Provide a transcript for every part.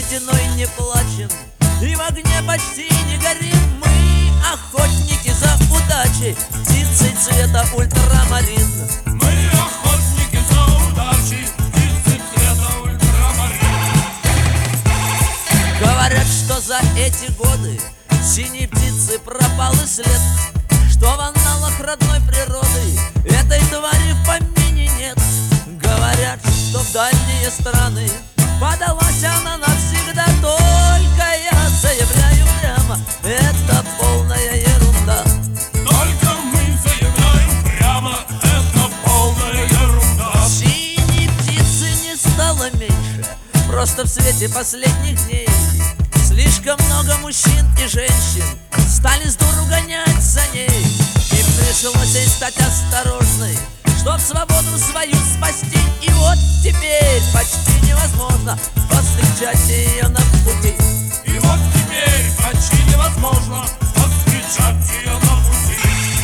стеной не плачем, и в огне почти не горим. Мы охотники за удачей, птицей цвета ультрамарин. Мы охотники за удачей, птицы цвета ультрамарин. Говорят, что за эти годы синей птицы пропал и след, что в аналах родной природы этой твари в помине нет. Говорят, что в дальние страны подалась она навсегда. Только я заявляю прямо, это полная ерунда. Только мы заявляем прямо, это полная ерунда. Синей птицы не стало меньше, просто в свете последних дней слишком много мужчин и женщин стали с дуру гонять за ней. Им пришлось ей стать осторожной, чтоб свободу свою спасти. И вот теперь почти невозможно повстречать ее на пути. И вот теперь почти невозможно повстречать ее на пути.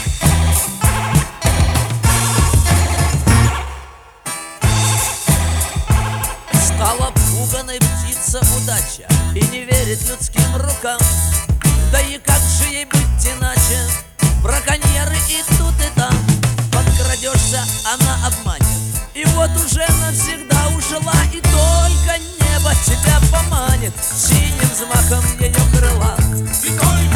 Стала пуганой птица удача и не верит людским рукам. Да и как же ей быть иначе? Браконьеры и тут, и там. Подкрадешься, она обманет, и вот уже навсегда ушла. И только небо тебя поманит синим взмахом ее крыла. И только